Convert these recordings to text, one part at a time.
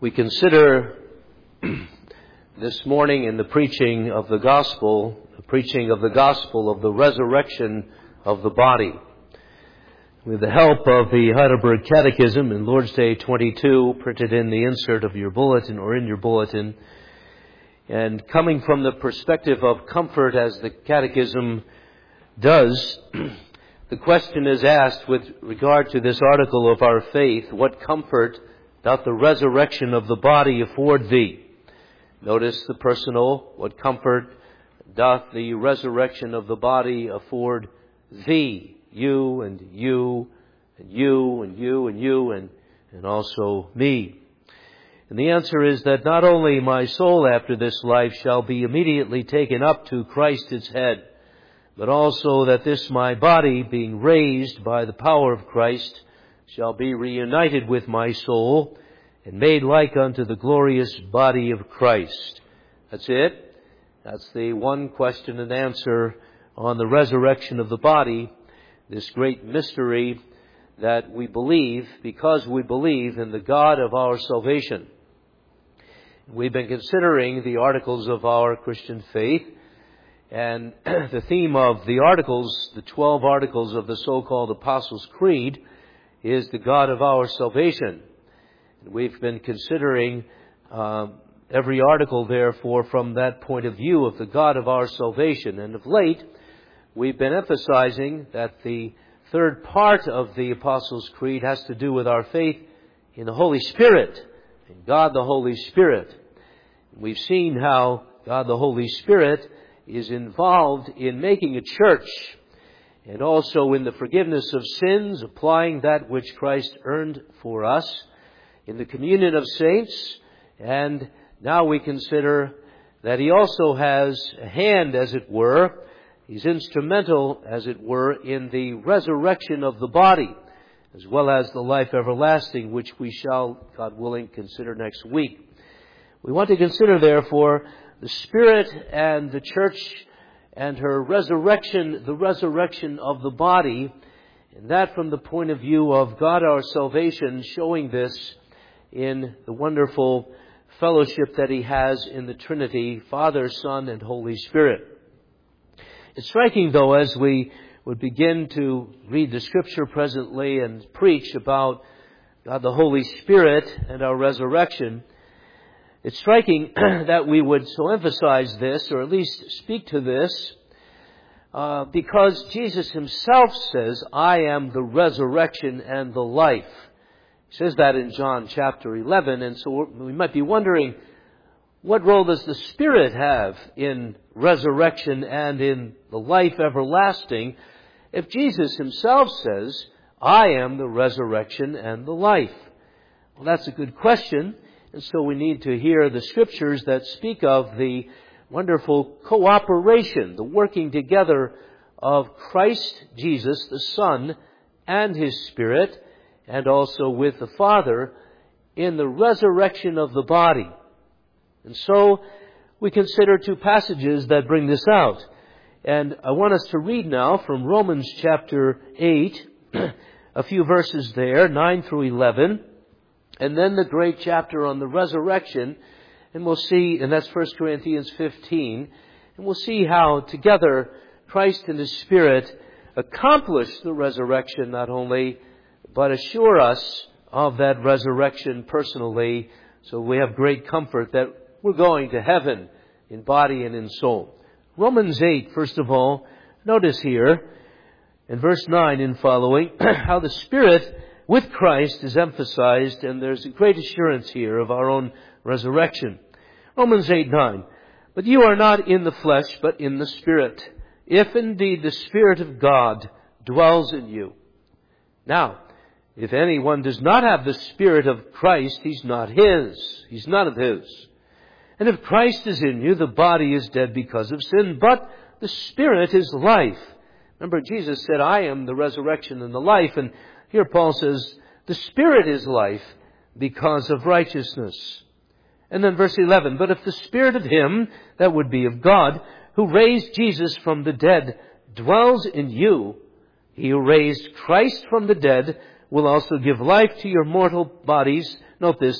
We consider this morning in the preaching of the gospel of the resurrection of the body. With the help of the Heidelberg Catechism in Lord's Day 22, printed in the insert of your bulletin or in your bulletin, and coming from the perspective of comfort as the Catechism does, the question is asked with regard to this article of our faith, what comfort doth the resurrection of the body afford thee? Notice the personal, what comfort doth the resurrection of the body afford thee? You and you and you and you and you and also me. And the answer is that not only my soul after this life shall be immediately taken up to Christ its head, but also that this my body, being raised by the power of Christ, shall be reunited with my soul and made like unto the glorious body of Christ. That's it. That's the one question and answer on the resurrection of the body, this great mystery that we believe because we believe in the God of our salvation. We've been considering the articles of our Christian faith, and the theme of the articles, the 12 articles of the so-called Apostles' Creed, is the God of our salvation. We've been considering every article, therefore, from that point of view of the God of our salvation. And of late, we've been emphasizing that the third part of the Apostles' Creed has to do with our faith in the Holy Spirit, in God the Holy Spirit. We've seen how God the Holy Spirit is involved in making a church and also in the forgiveness of sins, applying that which Christ earned for us, in the communion of saints, and now we consider that He also has a hand, as it were. He's instrumental, as it were, in the resurrection of the body, as well as the life everlasting, which we shall, God willing, consider next week. We want to consider, therefore, the Spirit and the church and her resurrection, the resurrection of the body, and that from the point of view of God our salvation, showing this in the wonderful fellowship that He has in the Trinity, Father, Son, and Holy Spirit. It's striking, though, as we would begin to read the Scripture presently and preach about God the Holy Spirit and our resurrection, it's striking that we would so emphasize this, or at least speak to this, because Jesus Himself says, I am the resurrection and the life. He says that in John chapter 11, and so we might be wondering, what role does the Spirit have in resurrection and in the life everlasting if Jesus Himself says, I am the resurrection and the life? Well, that's a good question. And so we need to hear the Scriptures that speak of the wonderful cooperation, the working together of Christ Jesus, the Son, and His Spirit, and also with the Father in the resurrection of the body. And so we consider two passages that bring this out. And I want us to read now from Romans chapter 8, a few verses there, 9 through 11. And then the great chapter on the resurrection, and we'll see, and that's 1 Corinthians 15, and we'll see how together Christ and His Spirit accomplish the resurrection not only, but assure us of that resurrection personally, so we have great comfort that we're going to heaven in body and in soul. Romans 8, first of all, notice here, in verse 9 and following, how the Spirit with Christ is emphasized, and there's a great assurance here of our own resurrection. Romans 8:9. But you are not in the flesh, but in the Spirit, if indeed the Spirit of God dwells in you. Now, if anyone does not have the Spirit of Christ, he's not his. He's none of his. And if Christ is in you, the body is dead because of sin, but the Spirit is life. Remember, Jesus said, I am the resurrection and the life, and here Paul says, the Spirit is life because of righteousness. And then verse 11, but if the Spirit of Him, that would be of God, who raised Jesus from the dead, dwells in you, He who raised Christ from the dead will also give life to your mortal bodies, note this,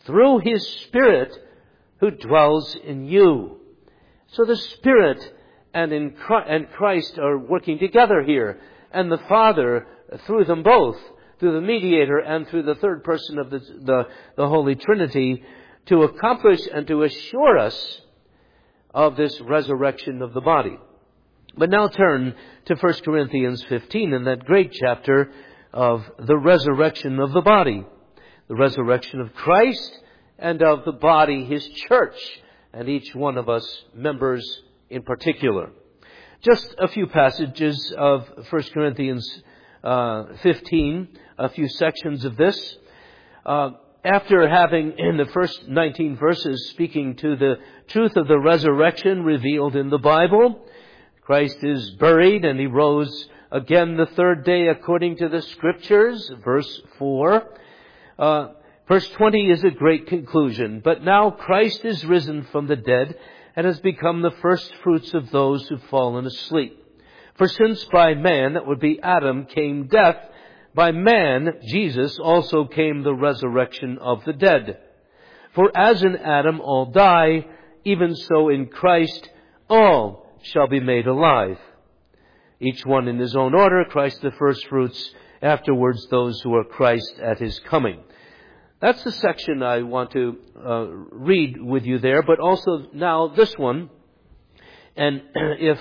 through His Spirit who dwells in you. So the Spirit and Christ are working together here, and the Father through them both, through the mediator and through the third person of the Holy Trinity, to accomplish and to assure us of this resurrection of the body. But now turn to 1 Corinthians 15 in that great chapter of the resurrection of the body. The resurrection of Christ and of the body, His church, and each one of us members in particular. Just a few passages of 1 Corinthians 15, a few sections of this. After having, in the first 19 verses, speaking to the truth of the resurrection revealed in the Bible, Christ is buried and He rose again the third day according to the Scriptures, verse 4. Verse 20 is a great conclusion. But now Christ is risen from the dead and has become the first fruits of those who've fallen asleep. For since by man, that would be Adam, came death, by man, Jesus, also came the resurrection of the dead. For as in Adam all die, even so in Christ all shall be made alive. Each one in his own order, Christ the first fruits, afterwards those who are Christ at His coming. That's the section I want to read with you there, but also now this one. And if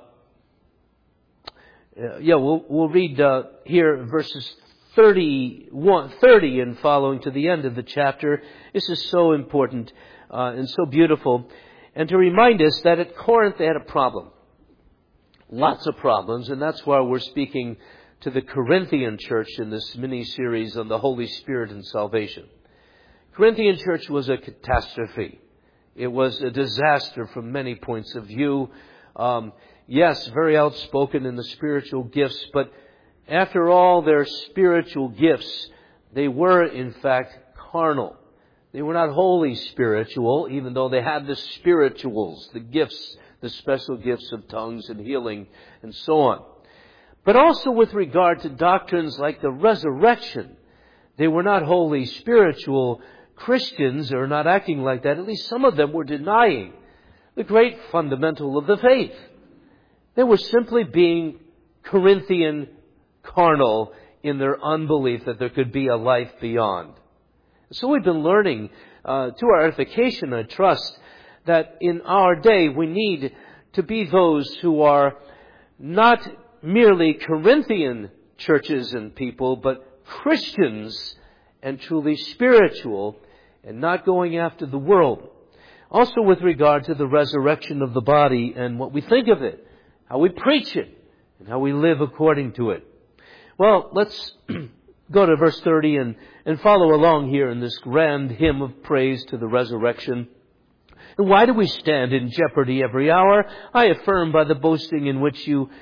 we'll read here verses 30 and following to the end of the chapter. This is so important and so beautiful. And to remind us that at Corinth they had a problem. Lots of problems, and that's why we're speaking to the Corinthian church in this mini-series on the Holy Spirit and salvation. Corinthian church was a catastrophe. It was a disaster from many points of view. Yes, very outspoken in the spiritual gifts, but after all their spiritual gifts, they were in fact carnal. They were not wholly spiritual, even though they had the spirituals, the gifts, the special gifts of tongues and healing and so on. But also with regard to doctrines like the resurrection, they were not wholly spiritual Christians, or not acting like that. At least some of them were denying the great fundamental of the faith. They were simply being Corinthian carnal in their unbelief that there could be a life beyond. So we've been learning to our edification, I trust, that in our day we need to be those who are not merely Corinthian churches and people, but Christians and truly spiritual and not going after the world. Also with regard to the resurrection of the body and what we think of it, how we preach it, and how we live according to it. Well, let's go to verse 30 and follow along here in this grand hymn of praise to the resurrection. And why do we stand in jeopardy every hour? I affirm by the boasting in which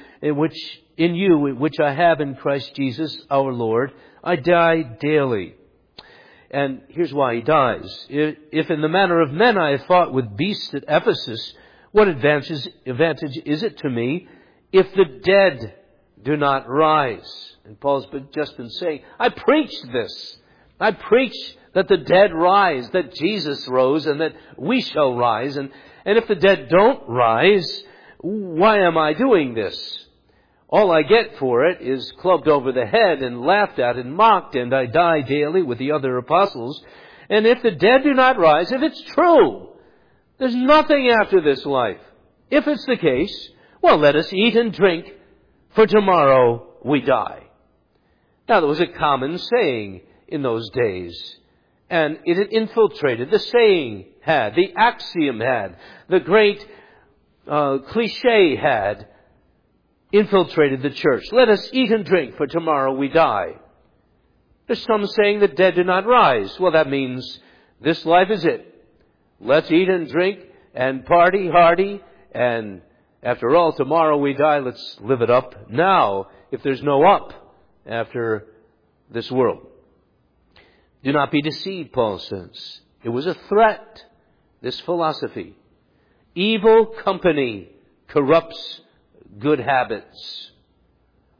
I have in Christ Jesus our Lord, I die daily. And here's why he dies. If in the manner of men I have fought with beasts at Ephesus, what advantage is it to me if the dead do not rise? And Paul's just been saying, I preach this. I preach that the dead rise, that Jesus rose, and that we shall rise. And if the dead don't rise, why am I doing this? All I get for it is clubbed over the head and laughed at and mocked, and I die daily with the other apostles. And if the dead do not rise, if it's true, there's nothing after this life. If it's the case, well, let us eat and drink, for tomorrow we die. Now, there was a common saying in those days, and it had infiltrated. The saying had, the axiom had, the great cliche had infiltrated the church. Let us eat and drink, for tomorrow we die. There's some saying the dead do not rise. Well, that means this life is it. Let's eat and drink and party hardy, and after all, tomorrow we die. Let's live it up now, if there's no up after this world. Do not be deceived, Paul says. It was a threat, this philosophy. Evil company corrupts good habits.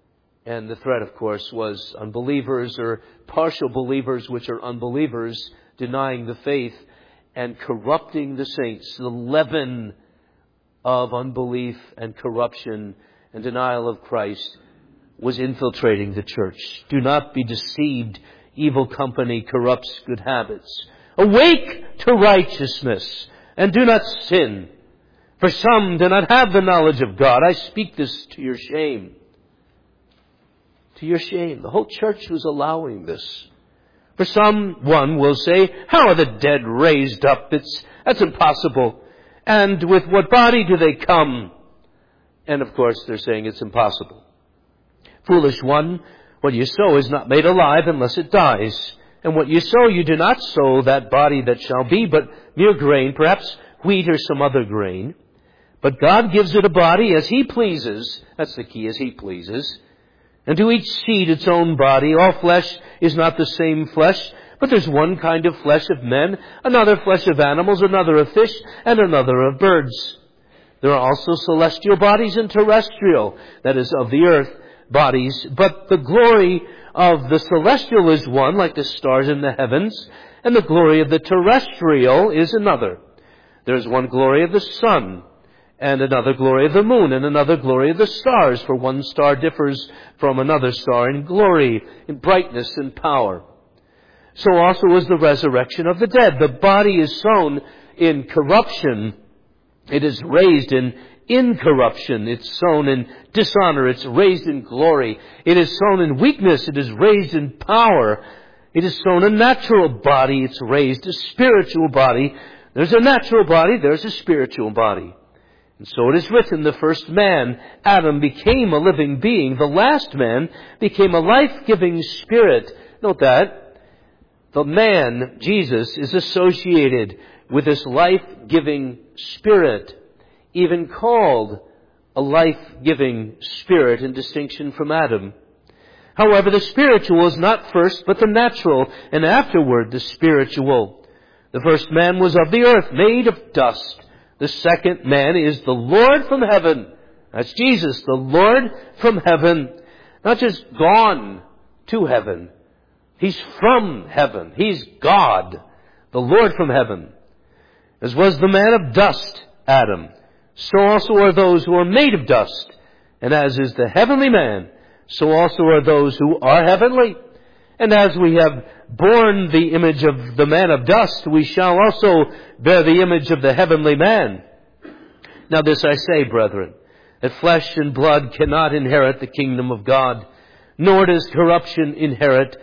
And the threat, of course, was unbelievers or partial believers, which are unbelievers, denying the faith and corrupting the saints. The leaven of unbelief and corruption and denial of Christ was infiltrating the church. Do not be deceived. Evil company corrupts good habits. Awake to righteousness and do not sin. For some do not have the knowledge of God. I speak this to your shame. To your shame. The whole church was allowing this. For someone will say, how are the dead raised up? That's impossible. And with what body do they come? And of course they're saying it's impossible. Foolish one, what you sow is not made alive unless it dies. And what you sow, you do not sow that body that shall be, but mere grain, perhaps wheat or some other grain. But God gives it a body as He pleases. That's the key, as He pleases. And to each seed its own body. All flesh is not the same flesh, but there's one kind of flesh of men, another flesh of animals, another of fish, and another of birds. There are also celestial bodies and terrestrial, that is, of the earth, bodies. But the glory of the celestial is one, like the stars in the heavens, and the glory of the terrestrial is another. There is one glory of the sun, and another glory of the moon, and another glory of the stars, for one star differs from another star in glory, in brightness and power. So also is the resurrection of the dead. The body is sown in corruption. It is raised in incorruption. It's sown in dishonor. It's raised in glory. It is sown in weakness. It is raised in power. It is sown a natural body. It's raised a spiritual body. There's a natural body. There's a spiritual body. And so it is written, the first man, Adam, became a living being. The last man became a life-giving spirit. Note that. The man, Jesus, is associated with this life-giving spirit, even called a life-giving spirit in distinction from Adam. However, the spiritual is not first, but the natural, and afterward the spiritual. The first man was of the earth, made of dust. The second man is the Lord from heaven. That's Jesus, the Lord from heaven. Not just gone to heaven. He's from heaven. He's God, the Lord from heaven. As was the man of dust, Adam, so also are those who are made of dust. And as is the heavenly man, so also are those who are heavenly. And as we have borne the image of the man of dust, we shall also bear the image of the heavenly man. Now this I say, brethren, that flesh and blood cannot inherit the kingdom of God, nor does corruption inherit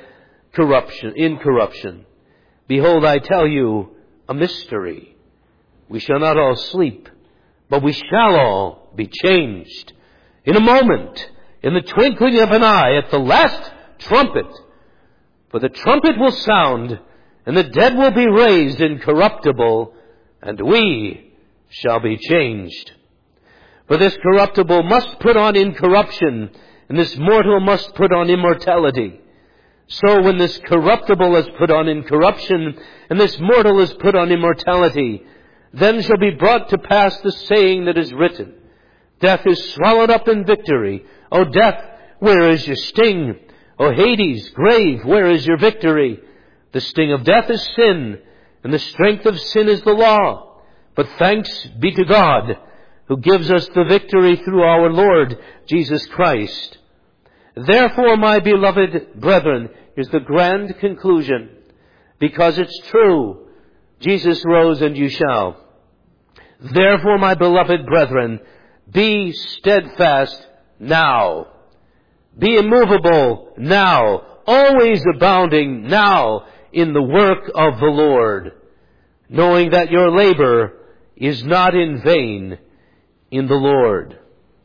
incorruption. Behold, I tell you a mystery. We shall not all sleep, but we shall all be changed. In a moment, in the twinkling of an eye, at the last trumpet. For the trumpet will sound, and the dead will be raised incorruptible, and we shall be changed. For this corruptible must put on incorruption, and this mortal must put on immortality. So when this corruptible is put on incorruption, and this mortal is put on immortality, then shall be brought to pass the saying that is written, Death is swallowed up in victory. O death, where is your sting? O Hades, grave, where is your victory? The sting of death is sin, and the strength of sin is the law. But thanks be to God, who gives us the victory through our Lord Jesus Christ. Therefore, my beloved brethren, is the grand conclusion, because it's true, Jesus rose and you shall. Therefore, my beloved brethren, be steadfast now. Be immovable now, always abounding now in the work of the Lord, knowing that your labor is not in vain in the Lord.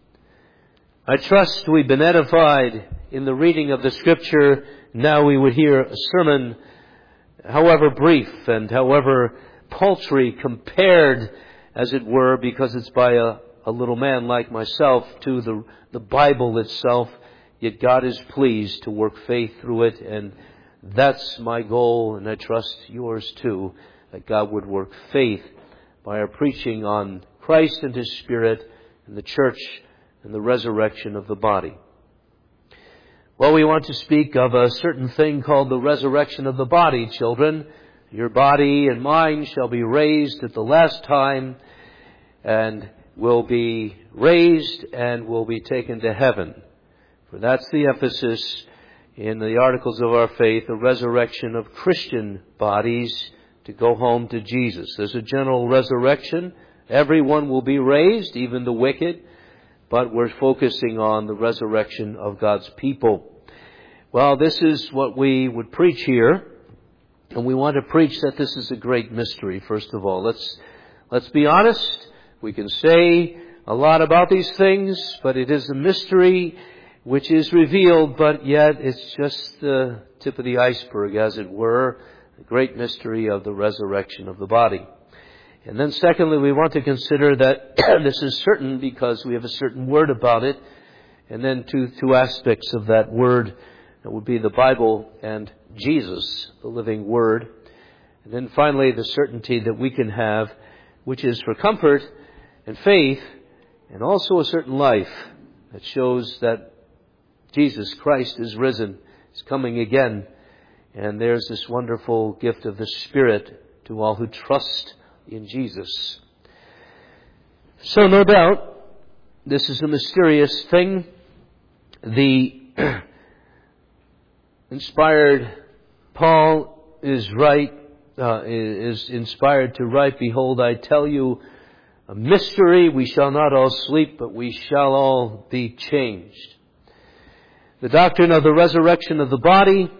I trust we've been edified in the reading of the Scripture. Now we would hear a sermon, however brief and however paltry, compared, as it were, because it's by a little man like myself, to the Bible itself. Yet God is pleased to work faith through it, and that's my goal, and I trust yours too, that God would work faith by our preaching on Christ and His Spirit and the church and the resurrection of the body. Well, we want to speak of a certain thing called the resurrection of the body, children. Your body and mine shall be raised at the last time, and will be raised and will be taken to heaven. For that's the emphasis in the Articles of our Faith, the resurrection of Christian bodies to go home to Jesus. There's a general resurrection. Everyone will be raised, even the wicked, but we're focusing on the resurrection of God's people. Well, this is what we would preach here, and we want to preach that this is a great mystery, first of all. Let's be honest. We can say a lot about these things, but it is a mystery which is revealed, but yet it's just the tip of the iceberg, as it were, the great mystery of the resurrection of the body. And then secondly, we want to consider that this is certain because we have a certain word about it, and then two aspects of that word, that would be the Bible and Jesus, the living Word. And then finally, the certainty that we can have, which is for comfort and faith, and also a certain life that shows that Jesus Christ is risen, is coming again. And there's this wonderful gift of the Spirit to all who trust in Jesus. So no doubt, this is a mysterious thing. The inspired Paul is inspired to write, "Behold, I tell you a mystery, we shall not all sleep, but we shall all be changed." The doctrine of the resurrection of the body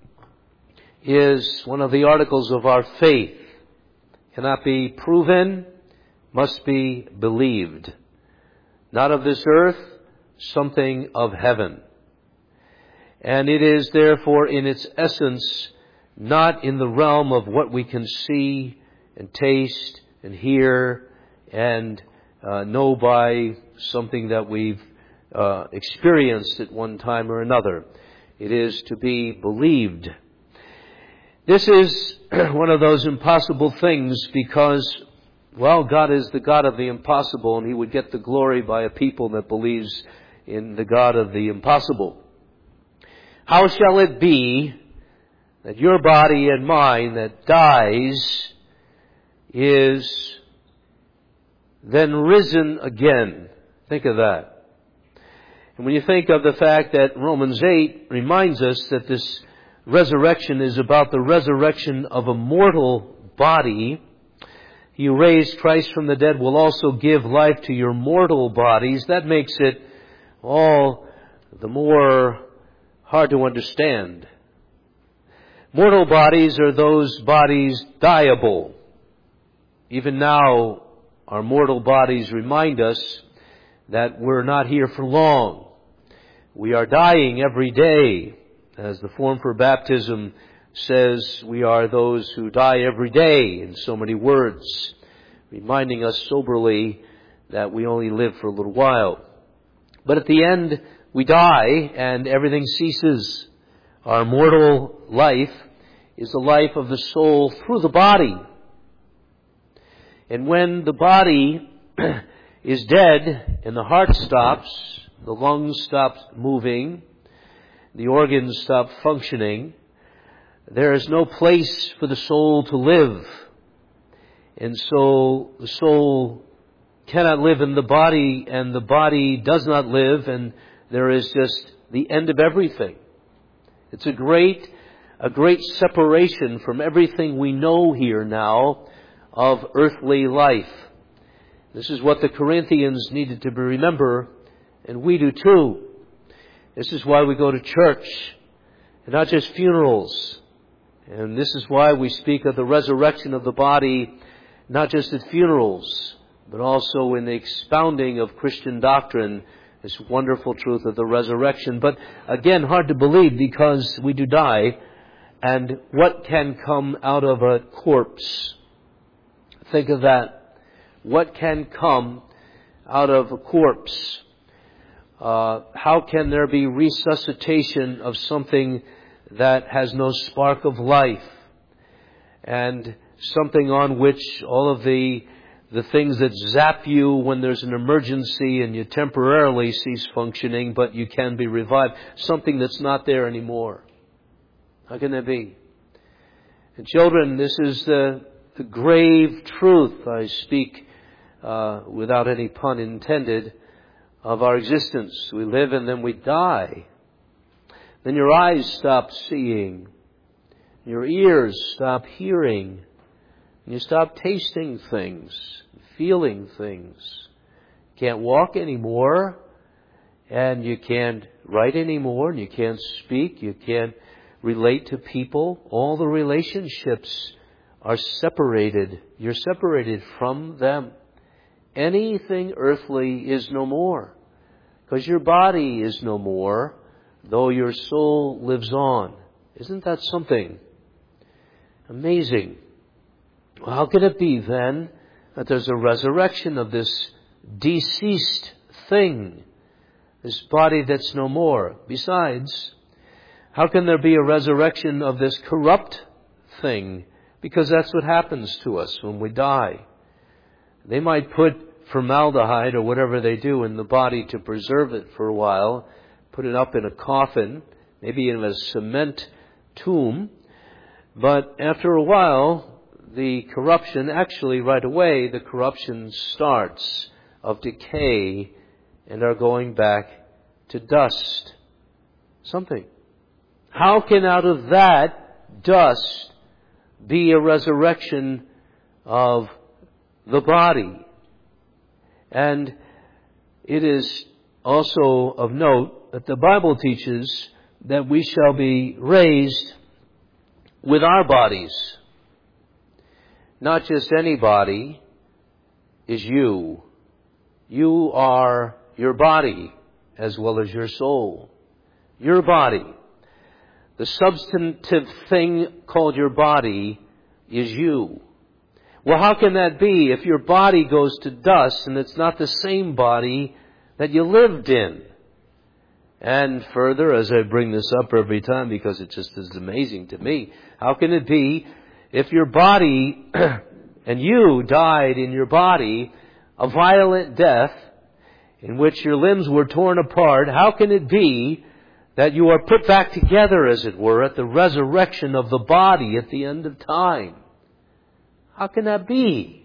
is one of the articles of our faith. Cannot be proven, must be believed. Not of this earth, something of heaven. And it is therefore in its essence not in the realm of what we can see and taste and hear and know by something that we've experienced at one time or another. It is to be believed. This is one of those impossible things because, well, God is the God of the impossible, and He would get the glory by a people that believes in the God of the impossible. How shall it be that your body and mine that dies is then risen again? Think of that. And when you think of the fact that Romans 8 reminds us that this resurrection is about the resurrection of a mortal body, He who raised Christ from the dead will also give life to your mortal bodies. That makes it all the more hard to understand. Mortal bodies are those bodies dieable. Even now, our mortal bodies remind us that we're not here for long. We are dying every day. As the form for baptism says, we are those who die every day, in so many words, reminding us soberly that we only live for a little while. But at the end, we die and everything ceases. Our mortal life is the life of the soul through the body. And when the body is dead and the heart stops, the lungs stop moving, the organs stop functioning, there is no place for the soul to live. And so the soul cannot live in the body, and the body does not live, and there is just the end of everything. It's a great separation from everything we know here now of earthly life. This is what the Corinthians needed to remember, and we do too. This is why we go to church, and not just funerals. And this is why we speak of the resurrection of the body, not just at funerals, but also in the expounding of Christian doctrine, this wonderful truth of the resurrection. But again, hard to believe because we do die. And what can come out of a corpse? Think of that. What can come out of a corpse? How can there be resuscitation of something that has no spark of life? And something on which all of the things that zap you when there's an emergency and you temporarily cease functioning, but you can be revived. Something that's not there anymore. How can that be? And children, this is the grave truth, I speak without any pun intended, of our existence. We live and then we die. Then your eyes stop seeing. Your ears stop hearing. And you stop tasting things, feeling things. You can't walk anymore. And you can't write anymore. And you can't speak. You can't relate to people. All the relationships are separated. You're separated from them. Anything earthly is no more. Because your body is no more, though your soul lives on. Isn't that something amazing? Well, how can it be then that there's a resurrection of this deceased thing, this body that's no more? Besides, how can there be a resurrection of this corrupt thing? Because that's what happens to us when we die. They might put formaldehyde or whatever they do in the body to preserve it for a while, put it up in a coffin, maybe in a cement tomb. But after a while, the corruption, actually right away, the corruption starts of decay and are going back to dust. Something. How can out of that dust be a resurrection of the body? And it is also of note that the Bible teaches that we shall be raised with our bodies. Not just any body is you. You are your body as well as your soul. Your body. The substantive thing called your body is you. Well, how can that be if your body goes to dust and it's not the same body that you lived in? And further, as I bring this up every time because it just is amazing to me, how can it be if your body and you died in your body a violent death in which your limbs were torn apart, how can it be that you are put back together, as it were, at the resurrection of the body at the end of time? How can that be?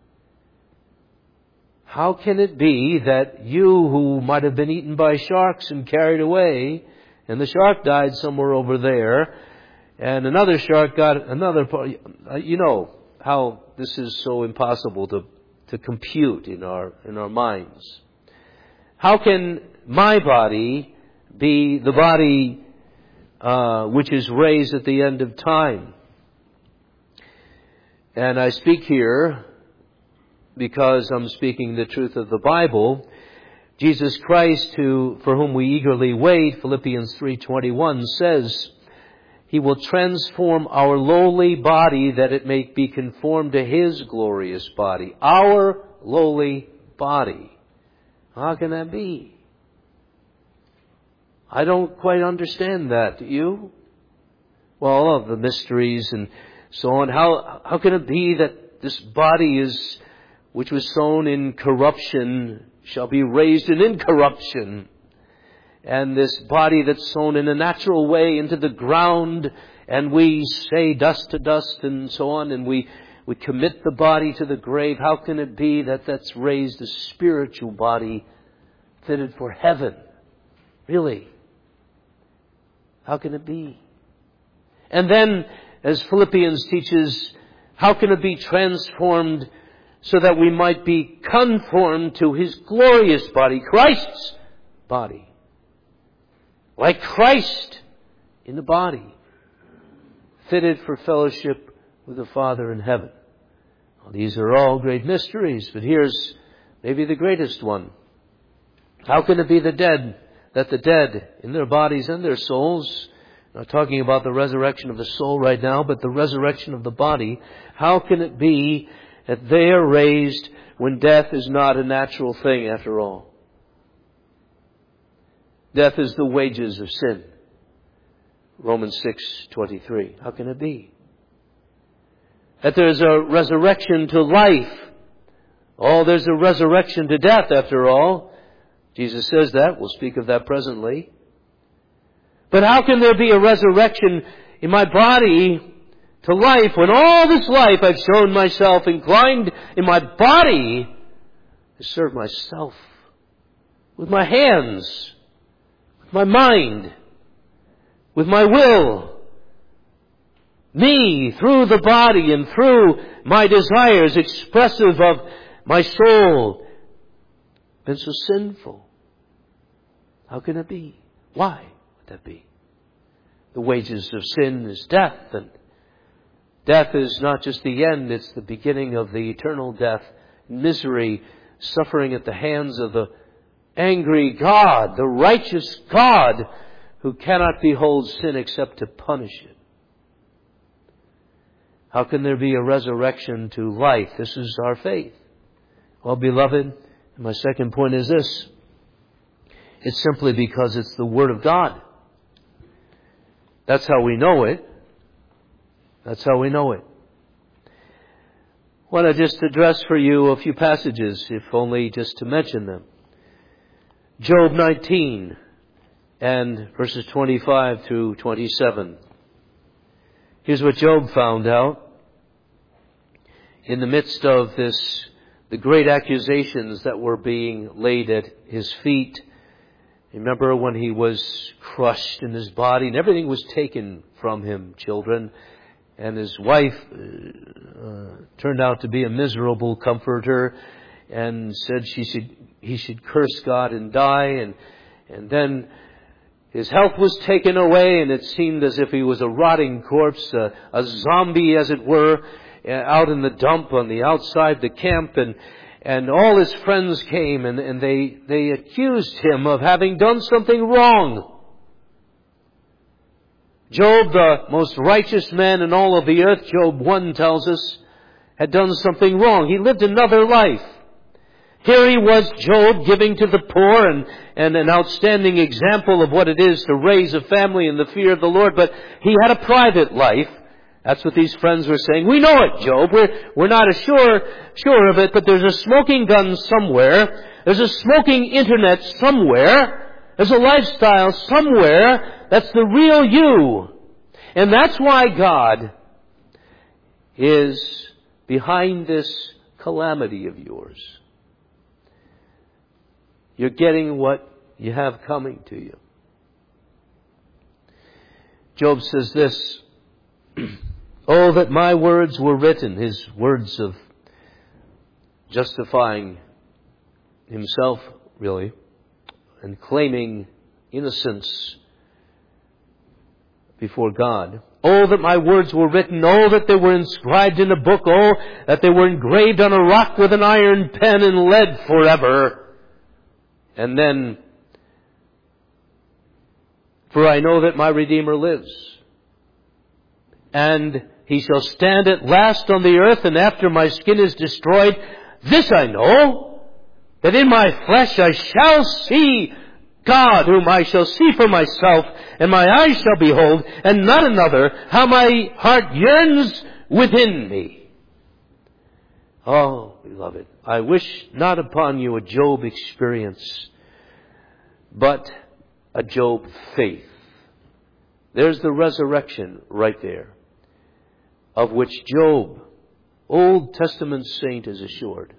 How can it be that you who might have been eaten by sharks and carried away, and the shark died somewhere over there, and another shark got another part? You know how this is so impossible to compute in our minds. How can my body be the body which is raised at the end of time? And I speak here because I'm speaking the truth of the Bible. Jesus Christ, for whom we eagerly wait, Philippians 3:21 says, He will transform our lowly body that it may be conformed to His glorious body. Our lowly body. How can that be? I don't quite understand that. Do you? Well, all of the mysteries and so on. How can it be that this body which was sown in corruption shall be raised in incorruption? And this body that's sown in a natural way into the ground, and we say dust to dust and so on, and we commit the body to the grave. How can it be that that's raised a spiritual body fitted for heaven? Really? How can it be? And then, as Philippians teaches, how can it be transformed so that we might be conformed to His glorious body, Christ's body? Like Christ in the body, fitted for fellowship with the Father in heaven. Well, these are all great mysteries, but here's maybe the greatest one. How can it be that the dead in their bodies and their souls, not talking about the resurrection of the soul right now, but the resurrection of the body, how can it be that they are raised when death is not a natural thing after all? Death is the wages of sin. Romans 6:23. How can it be? That there's a resurrection to life. Oh, there's a resurrection to death after all. Jesus says that. We'll speak of that presently. But how can there be a resurrection in my body to life when all this life I've shown myself inclined in my body to serve myself with my hands, with my mind, with my will. Me, through the body and through my desires expressive of my soul, been so sinful. How can it be? Why would that be? The wages of sin is death, and death is not just the end, it's the beginning of the eternal death, misery, suffering at the hands of the angry God, the righteous God, who cannot behold sin except to punish it. How can there be a resurrection to life? This is our faith. Well, beloved, my second point is this. It's simply because it's the Word of God. That's how we know it. That's how we know it. I want to just address for you a few passages, if only just to mention them. Job 19 and verses 25 through 27. Here's what Job found out. In the midst of the great accusations that were being laid at his feet. Remember when he was crushed in his body and everything was taken from him, children. And his wife turned out to be a miserable comforter and said he should curse God and die. And then his health was taken away, and it seemed as if he was a rotting corpse, a zombie as it were, out in the dump on the outside the camp. And all his friends came and they accused him of having done something wrong. Job, the most righteous man in all of the earth, Job 1 tells us, had done something wrong. He lived another life. Here he was, Job, giving to the poor and an outstanding example of what it is to raise a family in the fear of the Lord. But he had a private life. That's what these friends were saying. We know it, Job. We're not sure of it, but there's a smoking gun somewhere. There's a smoking internet somewhere. There's a lifestyle somewhere that's the real you. And that's why God is behind this calamity of yours. You're getting what you have coming to you. Job says this, "Oh, that my words were written," his words of justifying himself, really, and claiming innocence before God. "Oh, that my words were written. Oh, that they were inscribed in a book. Oh, that they were engraved on a rock with an iron pen and lead forever." And then, "For I know that my Redeemer lives, and he shall stand at last on the earth, and after my skin is destroyed, this I know, that in my flesh I shall see God, whom I shall see for myself, and my eyes shall behold, and not another, how my heart yearns within me." Oh, beloved, I wish not upon you a Job experience, but a Job faith. There's the resurrection right there, of which Job, Old Testament saint, is assured.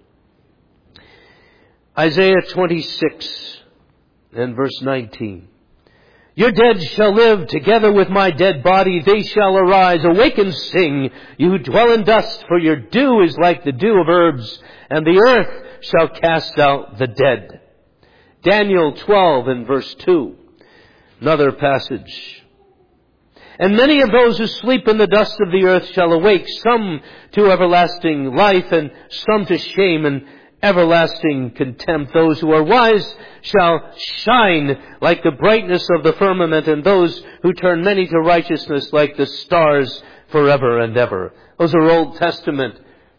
Isaiah 26 and verse 19. "Your dead shall live together with my dead body. They shall arise. Awake and sing, you who dwell in dust, for your dew is like the dew of herbs, and the earth shall cast out the dead." Daniel 12 and verse 2. Another passage. "And many of those who sleep in the dust of the earth shall awake, some to everlasting life, and some to shame and everlasting contempt. Those who are wise shall shine like the brightness of the firmament, and those who turn many to righteousness like the stars forever and ever." Those are Old Testament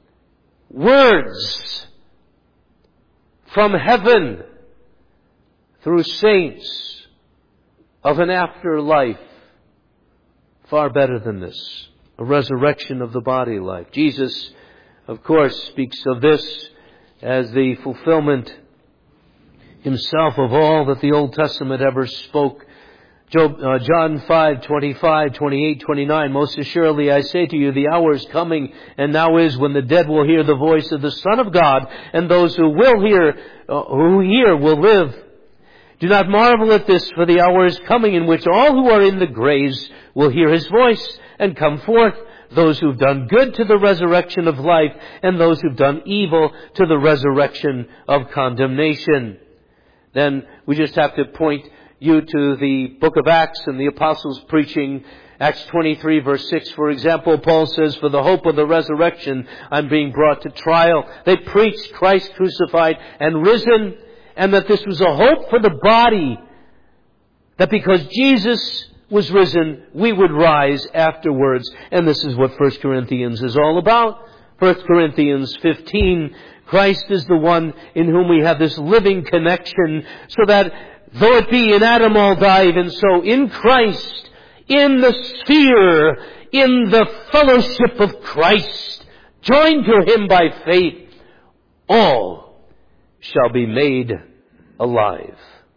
words from heaven through saints of an afterlife far better than this, a resurrection of the body life. Jesus, of course, speaks of this as the fulfillment himself of all that the Old Testament ever spoke. John 5:25, 28, 29, most assuredly I say to you, the hour is coming, and now is, when the dead will hear the voice of the Son of God, and those who hear will live. Do not marvel at this, for the hour is coming in which all who are in the graves will hear His voice and come forth, those who've done good to the resurrection of life, and those who've done evil to the resurrection of condemnation. Then we just have to point you to the book of Acts and the apostles preaching. Acts 23 verse 6, for example, Paul says, for the hope of the resurrection, I'm being brought to trial. They preached Christ crucified and risen, and that this was a hope for the body, that because Jesus was risen, we would rise afterwards. And this is what 1 Corinthians is all about. 1 Corinthians 15, Christ is the one in whom we have this living connection, so that though it be in Adam all die, even so in Christ, in the sphere, in the fellowship of Christ, joined to Him by faith, all shall be made alive.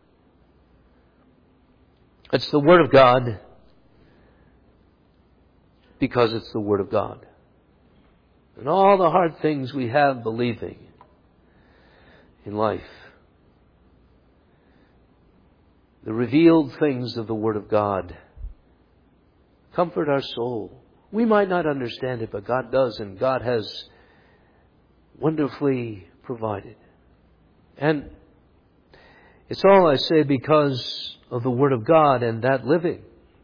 It's the Word of God because it's the Word of God. And all the hard things we have believing in life, the revealed things of the Word of God comfort our soul. We might not understand it, but God does, and God has wonderfully provided. And it's all, I say, because of the Word of God and that living.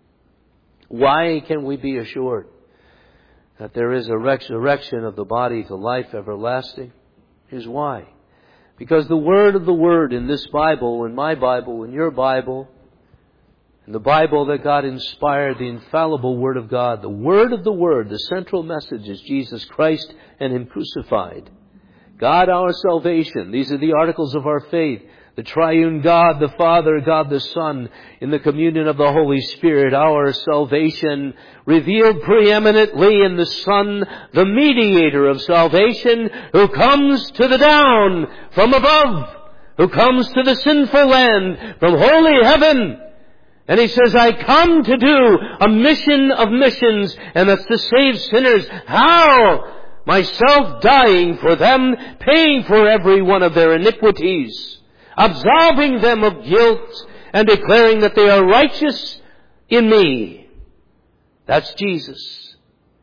Why can we be assured that there is a resurrection of the body to life everlasting? Here's why. Because the Word of the Word in this Bible, in my Bible, in your Bible, in the Bible that God inspired, the infallible Word of God, the Word of the Word, the central message is Jesus Christ and Him crucified. God our salvation. These are the articles of our faith. The triune God, the Father, God the Son, in the communion of the Holy Spirit, our salvation, revealed preeminently in the Son, the mediator of salvation, who comes to the down from above, who comes to the sinful land from holy heaven. And He says, I come to do a mission of missions, and that's to save sinners. How? Myself dying for them, paying for every one of their iniquities, absolving them of guilt, and declaring that they are righteous in me. That's Jesus.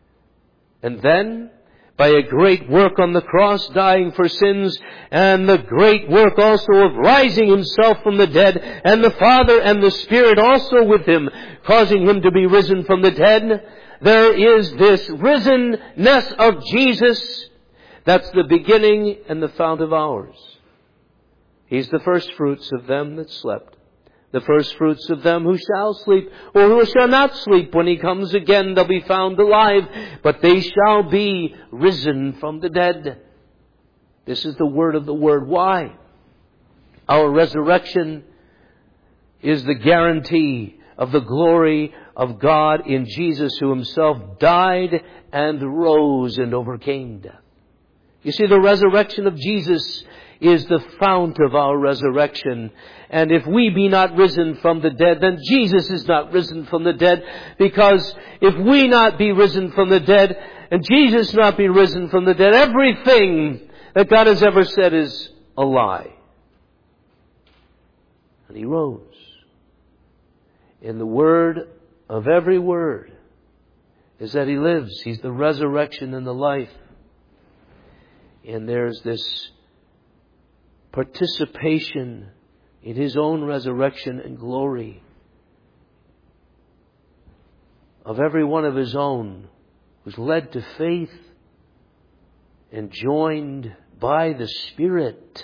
And then, by a great work on the cross, dying for sins, and the great work also of rising Himself from the dead, and the Father and the Spirit also with Him, causing Him to be risen from the dead, there is this risenness of Jesus. That's the beginning and the fount of ours. He's the first fruits of them that slept, the first fruits of them who shall sleep, or who shall not sleep. When He comes again, they'll be found alive, but they shall be risen from the dead. This is the word of the Word. Why? Our resurrection is the guarantee of the glory of God in Jesus, who Himself died and rose and overcame death. You see, the resurrection of Jesus is the fount of our resurrection. And if we be not risen from the dead, then Jesus is not risen from the dead. Because if we not be risen from the dead, and Jesus not be risen from the dead, everything that God has ever said is a lie. And He rose. In the word of every word is that He lives. He's the resurrection and the life. And there's this participation in His own resurrection and glory of every one of His own who's led to faith and joined by the Spirit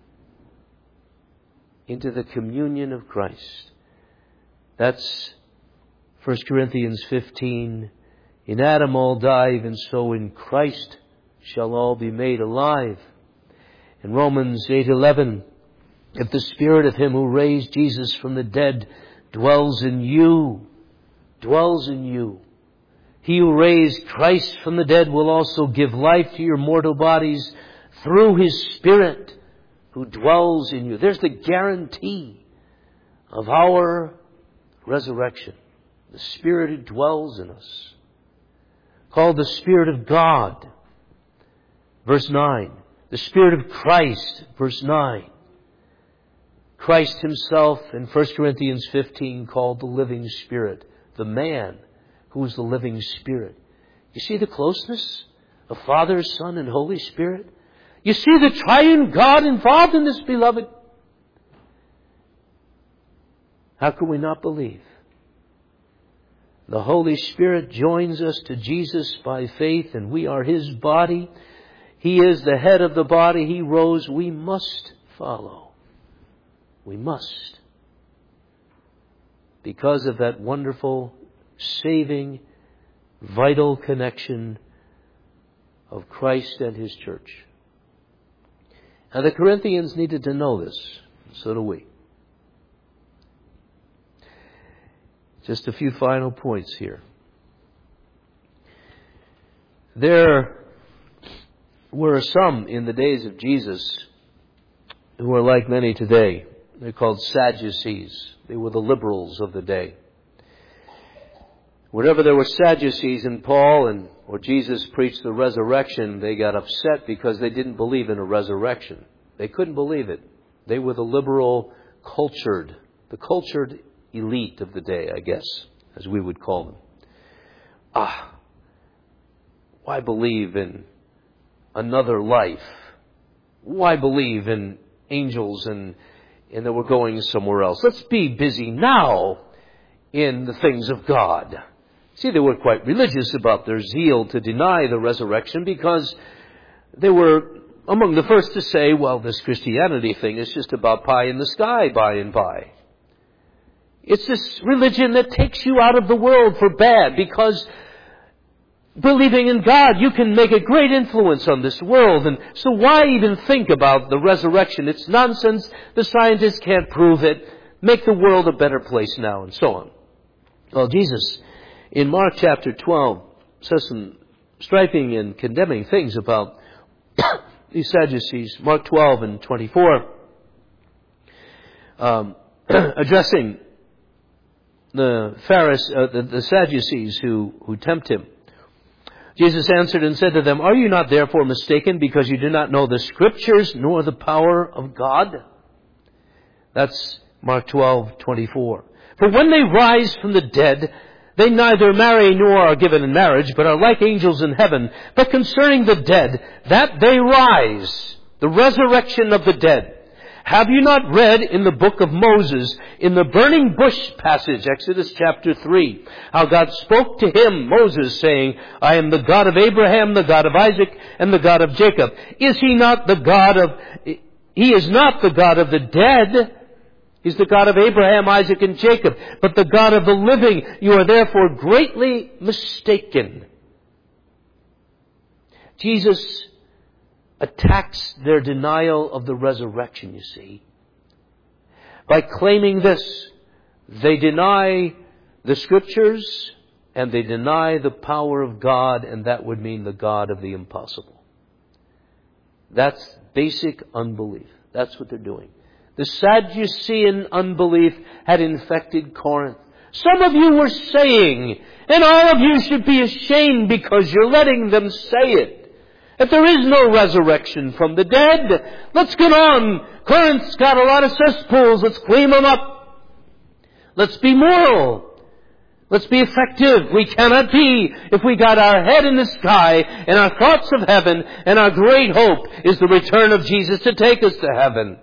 into the communion of Christ. That's 1 Corinthians 15. In Adam all die, even so in Christ shall all be made alive. In Romans 8:11, if the Spirit of Him who raised Jesus from the dead dwells in you, He who raised Christ from the dead will also give life to your mortal bodies through His Spirit who dwells in you. There's the guarantee of our resurrection. The Spirit who dwells in us. Called the Spirit of God. Verse 9. The Spirit of Christ. Verse 9. Christ Himself in 1 Corinthians 15 called the living Spirit. The man who is the living Spirit. You see the closeness of Father, Son, and Holy Spirit? You see the triune God involved in this, beloved? How can we not believe? The Holy Spirit joins us to Jesus by faith, and we are His body. He is the head of the body. He rose. We must follow. We must. Because of that wonderful, saving, vital connection of Christ and His church. Now the Corinthians needed to know this. So do we. Just a few final points here. There were some in the days of Jesus who were like many today. They're called Sadducees. They were the liberals of the day. Whenever there were Sadducees in Paul or Jesus preached the resurrection, they got upset because they didn't believe in a resurrection. They couldn't believe it. They were the liberal cultured elite of the day, I guess, as we would call them. Why believe in another life? Why believe in angels and that we're going somewhere else? Let's be busy now in the things of God. See, they were quite religious about their zeal to deny the resurrection because they were among the first to say, well, this Christianity thing is just about pie in the sky by and by. It's this religion that takes you out of the world for bad because believing in God, you can make a great influence on this world. And so why even think about the resurrection? It's nonsense. The scientists can't prove it. Make the world a better place now, and so on. Well, Jesus, in Mark chapter 12, says some striking and condemning things about these Sadducees. Mark 12 and 24, addressing the Sadducees who tempt Him. Jesus answered and said to them, "Are you not therefore mistaken because you do not know the Scriptures nor the power of God?" That's Mark 12:24. "For when they rise from the dead, they neither marry nor are given in marriage, but are like angels in heaven. But concerning the dead, that they rise, the resurrection of the dead. Have you not read in the book of Moses, in the burning bush passage, Exodus chapter 3, how God spoke to him, Moses, saying, I am the God of Abraham, the God of Isaac, and the God of Jacob. He is not the God of the dead. He's the God of Abraham, Isaac, and Jacob, but the God of the living. You are therefore greatly mistaken." Jesus attacks their denial of the resurrection, you see. By claiming this, they deny the Scriptures and they deny the power of God, and that would mean the God of the impossible. That's basic unbelief. That's what they're doing. The Sadducean unbelief had infected Corinth. Some of you were saying, and all of you should be ashamed because you're letting them say it, that there is no resurrection from the dead. Let's get on. Corinth's got a lot of cesspools. Let's clean them up. Let's be moral. Let's be effective. We cannot be if we got our head in the sky and our thoughts of heaven, and our great hope is the return of Jesus to take us to heaven.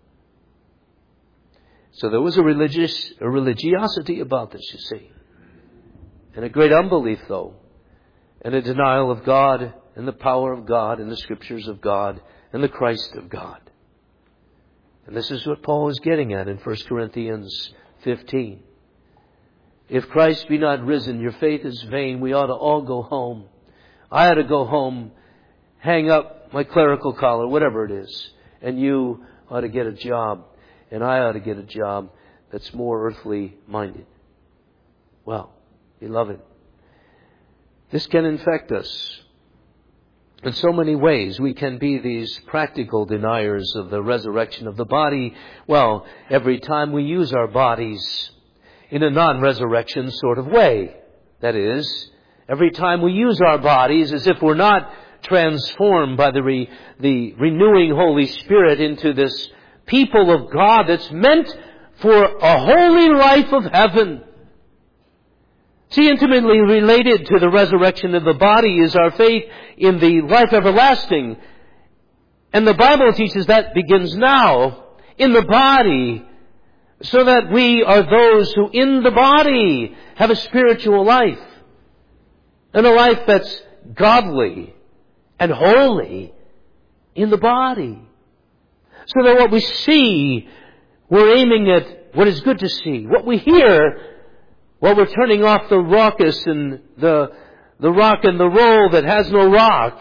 So there was a religiosity about this, you see. And a great unbelief, though. And a denial of God and the power of God and the Scriptures of God and the Christ of God. And this is what Paul is getting at in 1 Corinthians 15. If Christ be not risen, your faith is vain. We ought to all go home. I ought to go home, hang up my clerical collar, whatever it is. And you ought to get a job. And I ought to get a job that's more earthly minded. Well, beloved, this can infect us. In so many ways, we can be these practical deniers of the resurrection of the body. Well, every time we use our bodies in a non-resurrection sort of way. That is, every time we use our bodies as if we're not transformed by the renewing Holy Spirit into this people of God that's meant for a holy life of heaven. See, intimately related to the resurrection of the body is our faith in the life everlasting. And the Bible teaches that begins now in the body, so that we are those who in the body have a spiritual life. And a life that's godly and holy in the body. So that what we see, we're aiming at what is good to see. What we hear, well, we're turning off the raucous and the rock and the roll that has no rock.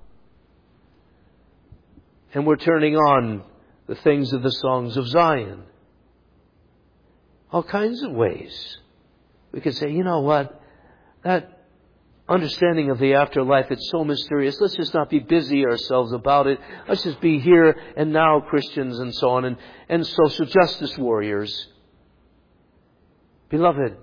And we're turning on the things of the songs of Zion. All kinds of ways. We could say, you know what? That understanding of the afterlife, it's so mysterious. Let's just not be busy ourselves about it. Let's just be here and now Christians and so on, and social justice warriors. Beloved,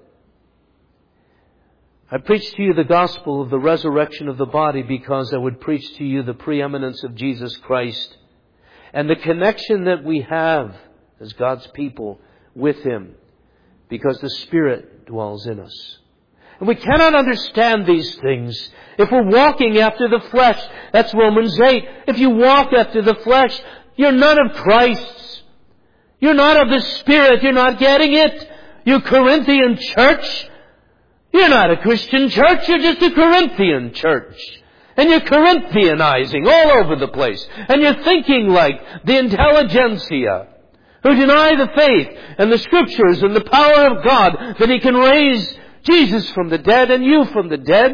I preach to you the gospel of the resurrection of the body because I would preach to you the preeminence of Jesus Christ and the connection that we have as God's people with Him, because the Spirit dwells in us. And we cannot understand these things if we're walking after the flesh. That's Romans 8. If you walk after the flesh, you're none of Christ's. You're not of the Spirit. You're not getting it. You Corinthian church. You're not a Christian church. You're just a Corinthian church. And you're Corinthianizing all over the place. And you're thinking like the intelligentsia who deny the faith and the Scriptures and the power of God, that He can raise Jesus from the dead and you from the dead,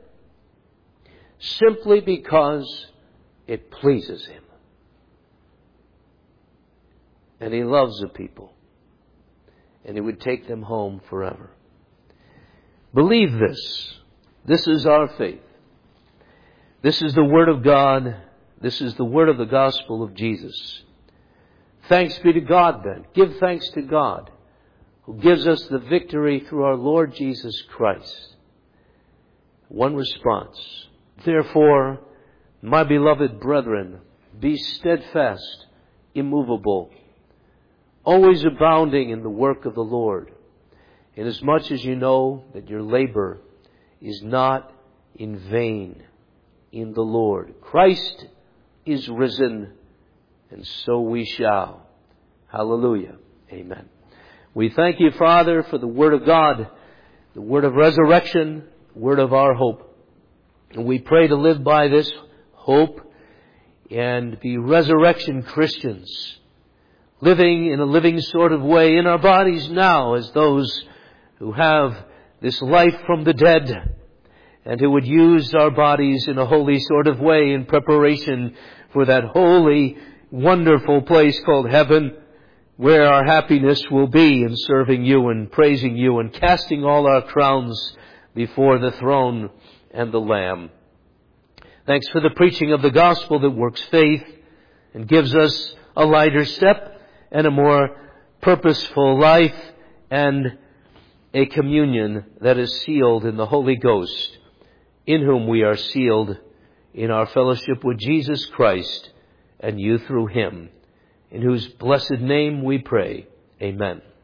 simply because it pleases Him. And He loves the people. And He would take them home forever. Believe this. This is our faith. This is the Word of God. This is the Word of the gospel of Jesus. Thanks be to God then. Give thanks to God, who gives us the victory through our Lord Jesus Christ. One response. Therefore, my beloved brethren, be steadfast, immovable, always abounding in the work of the Lord, inasmuch as you know that your labor is not in vain in the Lord. Christ is risen, and so we shall. Hallelujah. Amen. We thank you, Father, for the Word of God, the Word of resurrection, the Word of our hope. And we pray to live by this hope and be resurrection Christians, living in a living sort of way in our bodies now as those who have this life from the dead, and who would use our bodies in a holy sort of way in preparation for that holy, wonderful place called heaven, where our happiness will be in serving you and praising you and casting all our crowns before the throne and the Lamb. Thanks for the preaching of the gospel that works faith and gives us a lighter step and a more purposeful life and a communion that is sealed in the Holy Ghost, in whom we are sealed in our fellowship with Jesus Christ and you through Him, in whose blessed name we pray. Amen.